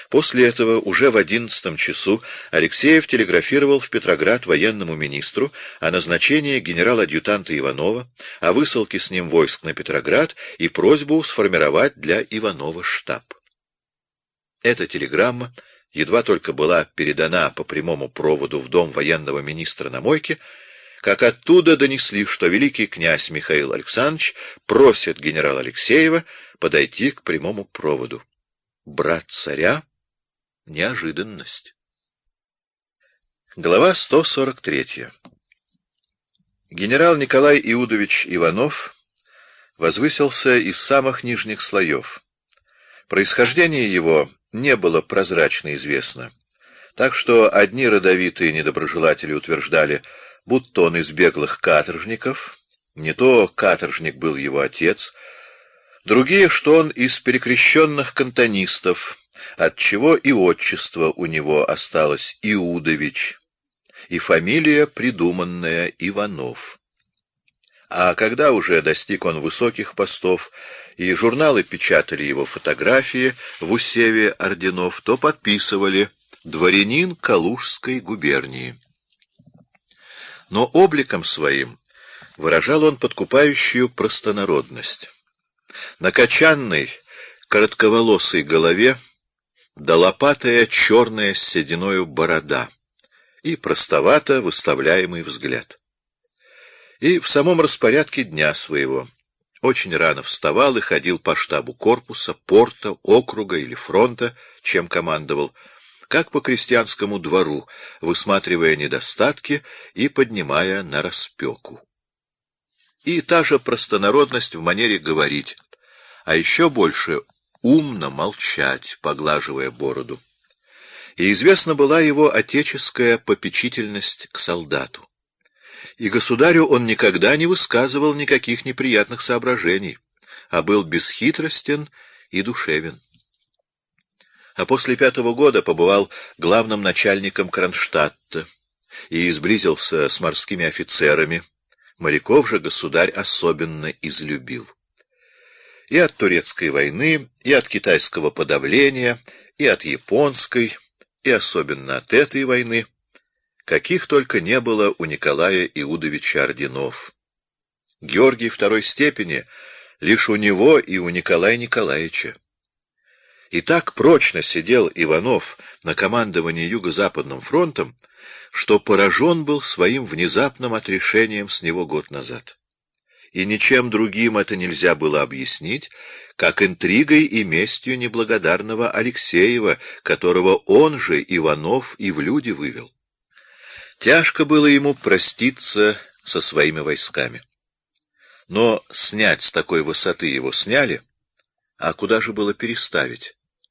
После этого уже в 11 часу Алексеев телеграфировал в Петроград военному министру о назначении генерал-адъютанта Иванова, о высылке с ним войск на Петроград и просьбу сформировать для Иванова штаб. Эта телеграмма едва только была передана по прямому проводу в дом военного министра на Мойке, как оттуда донесли, что великий князь Михаил Александрович просит генерала Алексеева подойти к прямому проводу. Брат царя — неожиданность. Глава 143. Генерал Николай Иудович Иванов возвысился из самых нижних слоев. Происхождение его не было прозрачно известно, так что одни родовитые недоброжелатели утверждали, будто он из беглых каторжников, не то каторжник был его отец, другие, что он из перекрещенных кантонистов, отчего и отчество у него осталось Иудович, и фамилия придуманная Иванов. А когда уже достиг он высоких постов, и журналы печатали его фотографии в усеве орденов, то подписывали «Дворянин Калужской губернии». Но обликом своим выражал он подкупающую простонародность. На кочанной, коротковолосой голове да лопатая черная с сединою борода и простовато выставляемый взгляд. И в самом распорядке дня своего очень рано вставал и ходил по штабу корпуса, порта, округа или фронта, чем командовал, как по крестьянскому двору, высматривая недостатки и поднимая на распеку. И та же простонародность в манере говорить, а еще больше умно молчать, поглаживая бороду. И известна была его отеческая попечительность к солдату. И государю он никогда не высказывал никаких неприятных соображений, а был бесхитростен и душевен. А после 5-го года побывал главным начальником Кронштадта и сблизился с морскими офицерами. Моряков же государь особенно излюбил. И от турецкой войны, и от китайского подавления, и от японской, и особенно от этой войны, каких только не было у Николая Иудовича орденов. Георгий второй степени лишь у него и у Николая Николаевича. И так прочно сидел Иванов на командовании Юго-Западным фронтом, что поражен был своим внезапным отрешением с него год назад. И ничем другим это нельзя было объяснить, как интригой и местью неблагодарного Алексеева, которого он же, Иванов, и в люди вывел. Тяжко было ему проститься со своими войсками. Но снять с такой высоты его сняли, а куда же было переставить?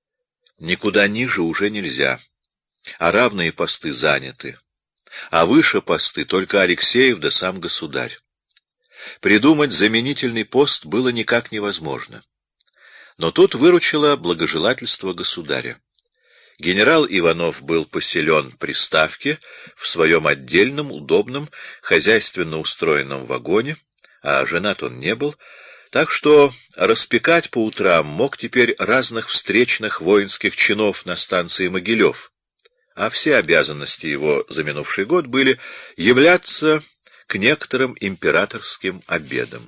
Никуда ниже уже нельзя, а равные посты заняты, а выше посты только Алексеев да сам государь. Придумать заменительный пост было никак невозможно. Но тут выручило благожелательство государя. Генерал Иванов был поселен при Ставке в своем отдельном, удобном, хозяйственно устроенном вагоне, а женат он не был, так что распекать по утрам мог теперь разных встречных воинских чинов на станции Могилев, а все обязанности его за минувший год были являться к некоторым императорским обедам.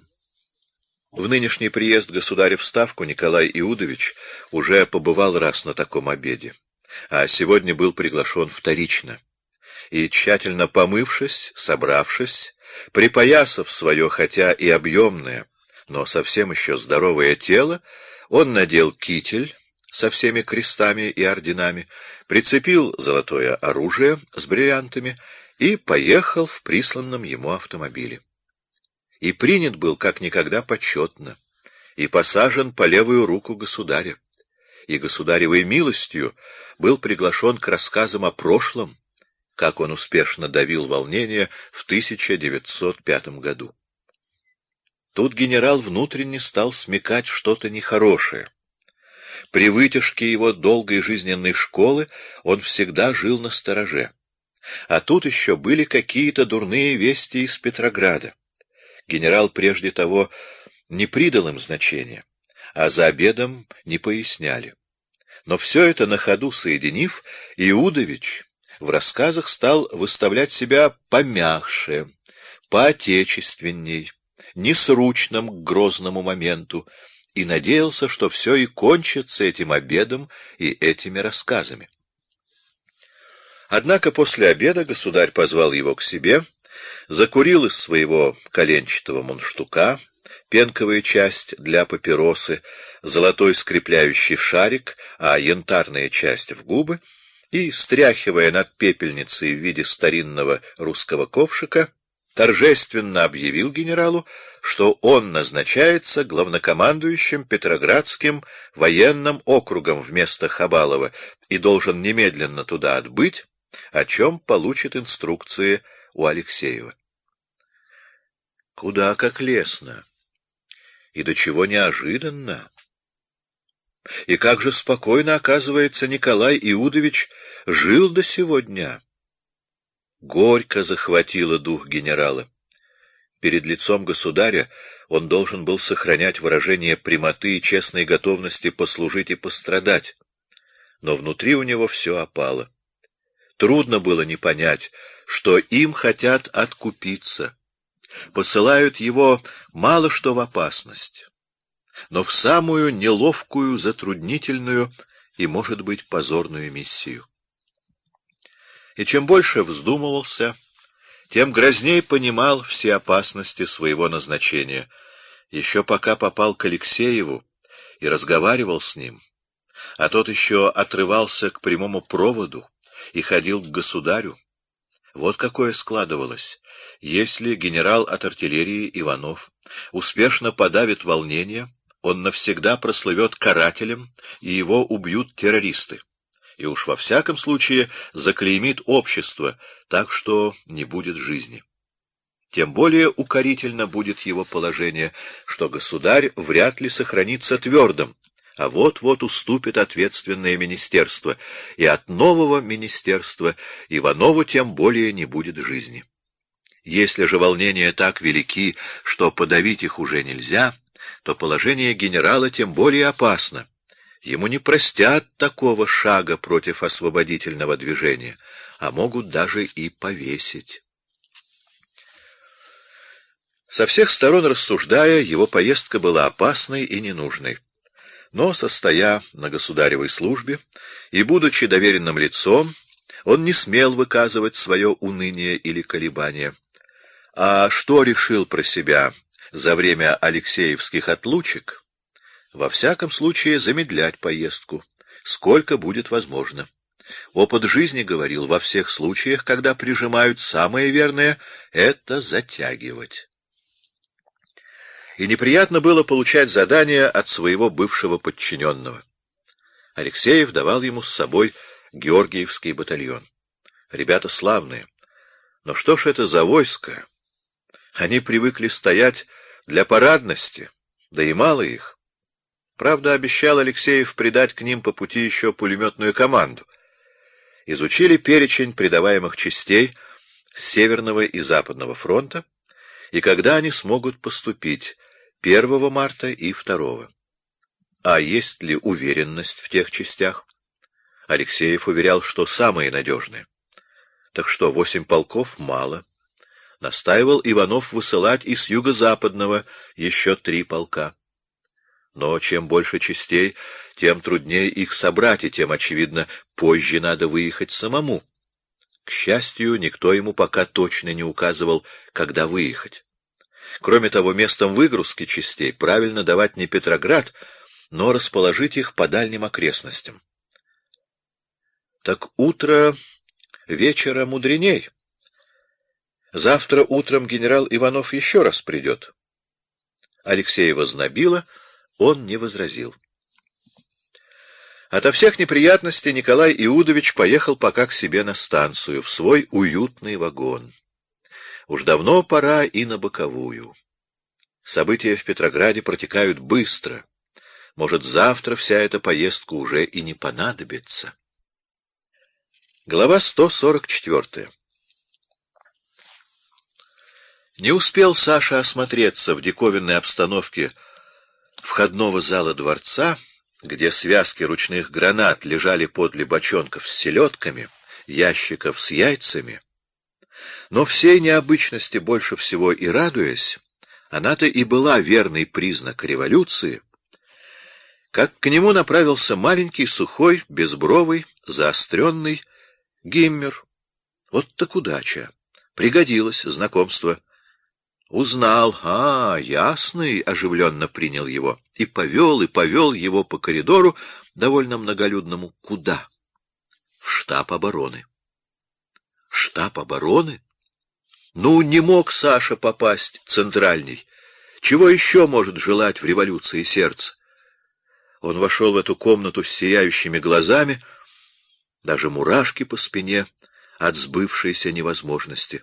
В нынешний приезд государя в Ставку Николай Иудович уже побывал раз на таком обеде, а сегодня был приглашен вторично. И, тщательно помывшись, собравшись, припоясав свое, хотя и объемное, но совсем еще здоровое тело, он надел китель со всеми крестами и орденами, прицепил золотое оружие с бриллиантами и поехал в присланном ему автомобиле. И принят был как никогда почетно, и посажен по левую руку государя, и государевой милостью был приглашен к рассказам о прошлом, как он успешно давил волнение в 1905 году. Тут генерал внутренне стал смекать что-то нехорошее. При вытяжке его долгой жизненной школы он всегда жил настороже. А тут еще были какие-то дурные вести из Петрограда. Генерал прежде того не придал им значения, а за обедом не поясняли. Но все это на ходу соединив, Иудович в рассказах стал выставлять себя помягче, поотечественней, несручным к грозному моменту, и надеялся, что все и кончится этим обедом и этими рассказами. Однако после обеда государь позвал его к себе, закурил из своего коленчатого мундштука, пенковая часть для папиросы, золотой скрепляющий шарик, а янтарная часть в губы, и, стряхивая над пепельницей в виде старинного русского ковшика, торжественно объявил генералу, что он назначается главнокомандующим Петроградским военным округом вместо Хабалова и должен немедленно туда отбыть, о чем получит инструкции у Алексеева. Куда как лестно! И до чего неожиданно! И как же спокойно, оказывается, Николай Иудович жил до сего дня! Горько захватило дух генерала. Перед лицом государя он должен был сохранять выражение прямоты и честной готовности послужить и пострадать. Но внутри у него все опало. Трудно было не понять, что им хотят откупиться. Посылают его мало что в опасность, но в самую неловкую, затруднительную и, может быть, позорную миссию. И чем больше вздумывался, тем грозней понимал все опасности своего назначения. Еще пока попал к Алексееву и разговаривал с ним, а тот еще отрывался к прямому проводу и ходил к государю. Вот какое складывалось. Если генерал от артиллерии Иванов успешно подавит волнение, он навсегда прослывет карателем, и его убьют террористы. И уж во всяком случае заклеймит общество, так что не будет жизни. Тем более укорительно будет его положение, что государь вряд ли сохранится твердым, а вот-вот уступит ответственное министерство, и от нового министерства Иванову тем более не будет жизни. Если же волнения так велики, что подавить их уже нельзя, то положение генерала тем более опасно. Ему не простят такого шага против освободительного движения, а могут даже и повесить. Со всех сторон рассуждая, его поездка была опасной и ненужной. Но, состоя на государевой службе и будучи доверенным лицом, он не смел выказывать свое уныние или колебание. А что решил про себя за время алексеевских отлучек? Во всяком случае, замедлять поездку, сколько будет возможно. Опыт жизни говорил, во всех случаях, когда прижимают, самое верное — это затягивать. И неприятно было получать задания от своего бывшего подчиненного. Алексеев давал ему с собой Георгиевский батальон. Ребята славные. Но что ж это за войско? Они привыкли стоять для парадности, да и мало их. Правда, обещал Алексеев придать к ним по пути еще пулеметную команду. Изучили перечень придаваемых частей с Северного и Западного фронта, и когда они смогут поступить 1 марта и 2. А есть ли уверенность в тех частях? Алексеев уверял, что самые надежные. Так что 8 полков мало. Настаивал Иванов высылать из юго-западного еще 3 полка. Но чем больше частей, тем труднее их собрать, и тем, очевидно, позже надо выехать самому. К счастью, никто ему пока точно не указывал, когда выехать. Кроме того, местом выгрузки частей правильно давать не Петроград, но расположить их по дальним окрестностям. Так утро вечера мудреней. Завтра утром генерал Иванов еще раз придет. Алексеева знобило, он не возразил. Ото всех неприятностей Николай Иудович поехал пока к себе на станцию, в свой уютный вагон. Уж давно пора и на боковую. События в Петрограде протекают быстро. Может, завтра вся эта поездка уже и не понадобится. Глава 144. Не успел Саша осмотреться в диковинной обстановке входного зала дворца, где связки ручных гранат лежали подле бочонков с селедками, ящиков с яйцами. Но всей необычности больше всего и радуясь, она-то и была верный признак революции, как к нему направился маленький, сухой, безбровый, заостренный Гиммер. Вот так удача. Пригодилось знакомство. Узнал, ясный, оживленно принял его, и повел его по коридору, довольно многолюдному. Куда? В штаб обороны. Штаб обороны? Ну, не мог Саша попасть центральный. Чего еще может желать в революции сердце? Он вошел в эту комнату с сияющими глазами, даже мурашки по спине от сбывшейся невозможности.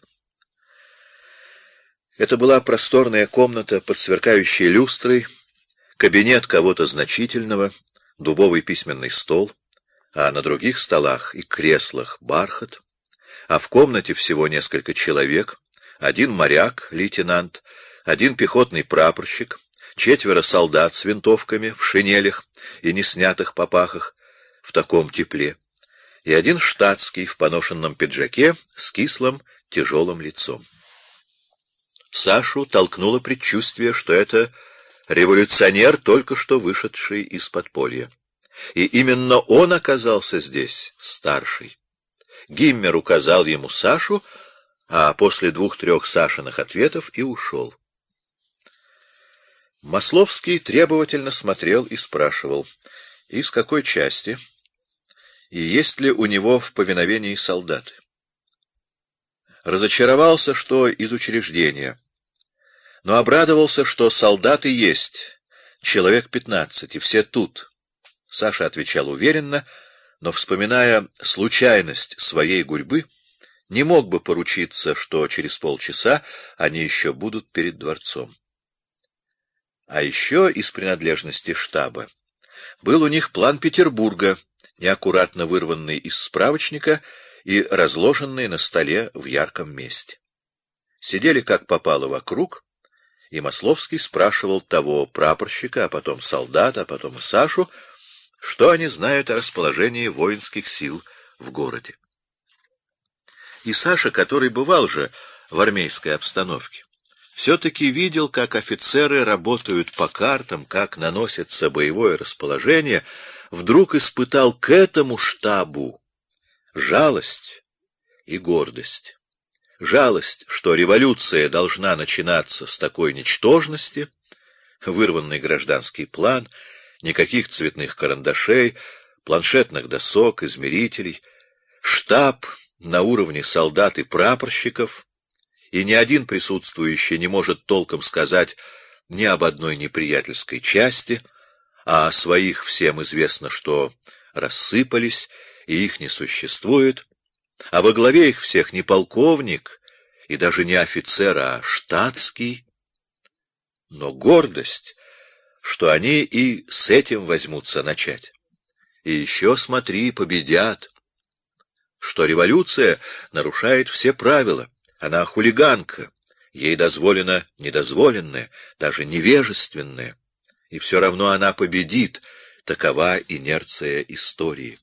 Это была просторная комната под сверкающей люстрой, кабинет кого-то значительного, дубовый письменный стол, а на других столах и креслах бархат, а в комнате всего несколько человек, один моряк, лейтенант, один пехотный прапорщик, 4 солдат с винтовками, в шинелях и неснятых попахах, в таком тепле, и один штатский в поношенном пиджаке с кислым, тяжелым лицом. Сашу толкнуло предчувствие, что это революционер, только что вышедший из подполья. И именно он оказался здесь, старший. Гиммер указал ему Сашу, а после 2-3 Сашиных ответов и ушел. Масловский требовательно смотрел и спрашивал, из какой части, и есть ли у него в повиновении солдаты. Разочаровался, что из учреждения, но обрадовался, что солдаты есть, человек 15, и все тут. Саша отвечал уверенно, но, вспоминая случайность своей гульбы, не мог бы поручиться, что через полчаса они еще будут перед дворцом. А еще из принадлежности штаба был у них план Петербурга, неаккуратно вырванный из справочника и разложенный на столе в ярком месте. Сидели как попало вокруг, и Масловский спрашивал того прапорщика, а потом солдат, а потом и Сашу, что они знают о расположении воинских сил в городе. И Саша, который бывал же в армейской обстановке, все-таки видел, как офицеры работают по картам, как наносится боевое расположение, вдруг испытал к этому штабу жалость и гордость. Жалость, что революция должна начинаться с такой ничтожности, вырванный гражданский план, никаких цветных карандашей, планшетных досок, измерителей, штаб на уровне солдат и прапорщиков, и ни один присутствующий не может толком сказать ни об одной неприятельской части, а о своих всем известно, что рассыпались, и их не существует, а во главе их всех не полковник и даже не офицер, а штатский. Но гордость, что они и с этим возьмутся начать. И еще, смотри, победят, что революция нарушает все правила. Она хулиганка, ей дозволено недозволенное, даже невежественное, и все равно она победит, такова инерция истории.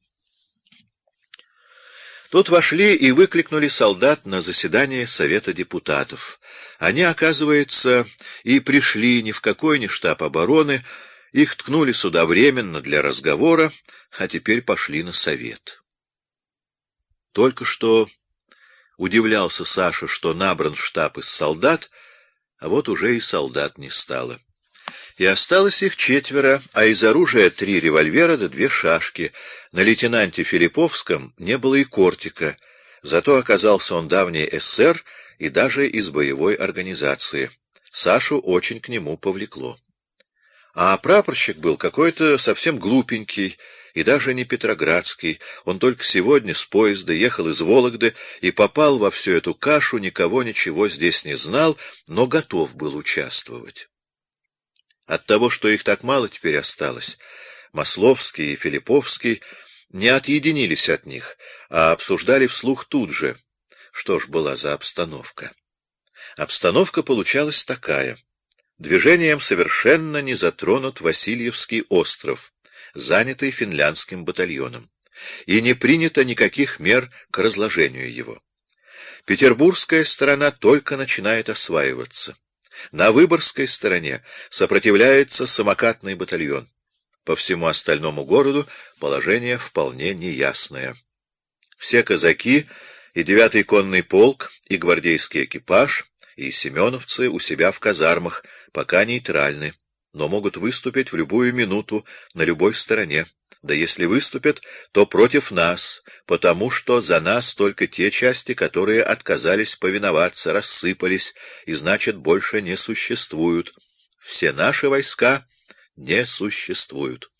Тут вошли и выкликнули солдат на заседание Совета депутатов. Они, оказывается, и пришли ни в какой ни штаб обороны, их ткнули сюда временно для разговора, а теперь пошли на совет. Только что удивлялся Саша, что набран штаб из солдат, а вот уже и солдат не стало. И осталось их 4, а из оружия 3 револьвера да 2 шашки. На лейтенанте Филипповском не было и кортика, зато оказался он давний эсер и даже из боевой организации. Сашу очень к нему повлекло. А прапорщик был какой-то совсем глупенький, и даже не петроградский. Он только сегодня с поезда ехал из Вологды и попал во всю эту кашу, никого ничего здесь не знал, но готов был участвовать. От того, что их так мало теперь осталось, Масловский и Филипповский не отъединились от них, а обсуждали вслух тут же. Что ж была за обстановка? Обстановка получалась такая. Движением совершенно не затронут Васильевский остров, занятый финляндским батальоном, и не принято никаких мер к разложению его. Петербургская сторона только начинает осваиваться. На Выборгской стороне сопротивляется самокатный батальон. По всему остальному городу положение вполне неясное. Все казаки, и 9-й конный полк, и гвардейский экипаж, и семеновцы у себя в казармах пока нейтральны, но могут выступить в любую минуту на любой стороне. Да если выступят, то против нас, потому что за нас только те части, которые отказались повиноваться, рассыпались и, значит, больше не существуют. Все наши войска не существуют.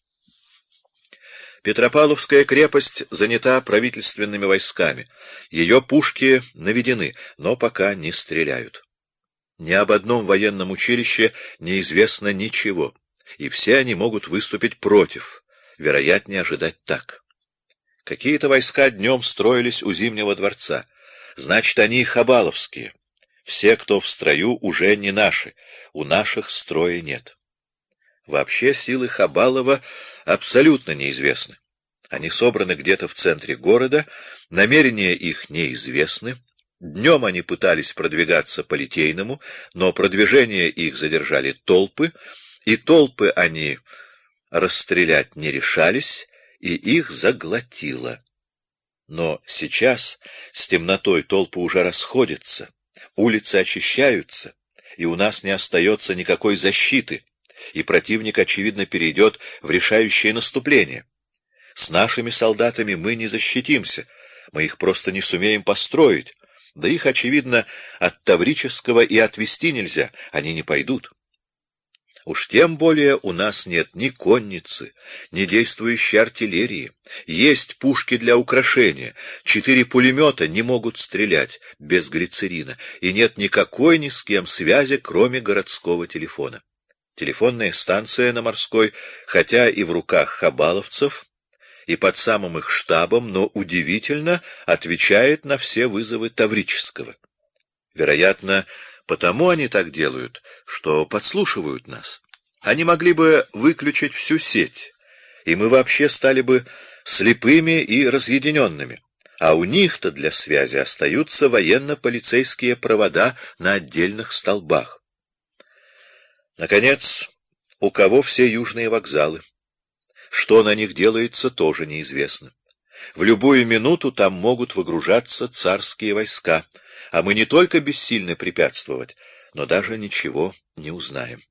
Петропавловская крепость занята правительственными войсками. Ее пушки наведены, но пока не стреляют. Ни об одном военном училище неизвестно ничего, и все они могут выступить против. Вероятнее ожидать так. Какие-то войска днем строились у Зимнего дворца. Значит, они хабаловские. Все, кто в строю, уже не наши. У наших строя нет. Вообще силы Хабалова абсолютно неизвестны. Они собраны где-то в центре города, намерения их неизвестны. Днем они пытались продвигаться по Литейному, но продвижение их задержали толпы, и толпы они расстрелять не решались, и их заглотило. Но сейчас с темнотой толпы уже расходятся, улицы очищаются, и у нас не остается никакой защиты, и противник, очевидно, перейдет в решающее наступление. С нашими солдатами мы не защитимся, мы их просто не сумеем построить, да их, очевидно, от Таврического и отвести нельзя, они не пойдут. Уж тем более у нас нет ни конницы, ни действующей артиллерии. Есть пушки для украшения, 4 пулемета не могут стрелять без глицерина, и нет никакой ни с кем связи, кроме городского телефона. Телефонная станция на Морской, хотя и в руках хабаловцев, и под самым их штабом, но удивительно отвечает на все вызовы Таврического. Вероятно, потому они так делают, что подслушивают нас. Они могли бы выключить всю сеть, и мы вообще стали бы слепыми и разъединенными. А у них-то для связи остаются военно-полицейские провода на отдельных столбах. Наконец, у кого все южные вокзалы? Что на них делается, тоже неизвестно. В любую минуту там могут выгружаться царские войска, а мы не только бессильны препятствовать, но даже ничего не узнаем.